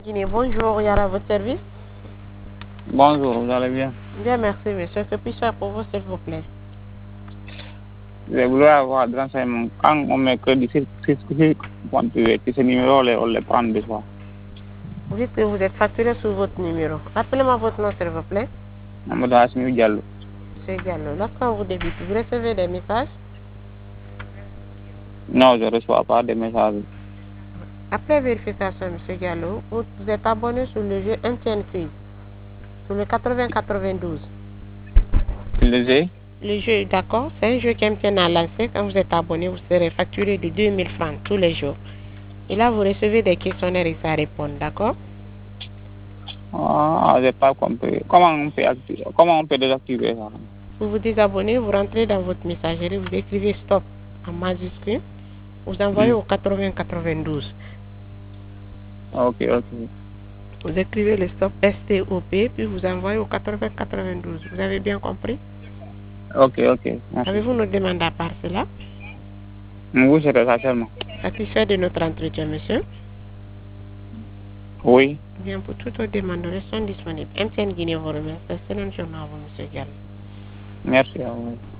Guinée, bonjour, Yara, à votre service. Bonjour, vous allez bien? Bien, merci, monsieur. Que puis-je faire pour vous, s'il vous plaît? Je voulais avoir des renseignements. Quand on met que du ce numéro, on les prend des fois. Vous dites que vous êtes facturé sur votre numéro. Rappelez-moi votre nom, s'il vous plaît. Amadou Assimi Diallo. Monsieur Gallo, lorsqu'on vous débute, vous recevez des messages. Non, je ne reçois pas de messages. Après vérification, monsieur Gallo, vous êtes abonné sur le jeu MTN Quiz, sur le 80-92. Le jeu? Le jeu, d'accord, c'est un jeu qu'MTN a lancé. Quand vous êtes abonné, vous serez facturé de 2000 francs tous les jours. Et là, vous recevez des questionnaires et ça répond, d'accord? Ah, je n'ai pas compris. Comment on peut désactiver ça? Vous vous désabonnez, vous rentrez dans votre messagerie, vous écrivez stop en majuscule, vous envoyez au 80-92. Ok, ok. Vous écrivez le stop STOP, puis vous envoyez au 80-92. Vous avez bien compris? Ok, ok. Merci. Avez-vous une demande à part cela? Oui, c'est ça seulement. Satisfait de notre entretien, monsieur? Oui. Bien, pour toutes vos demandes, nous restons disponibles. MTN Guinée vous remercie. Excellente journée à vous, monsieur Gallo. Merci à vous.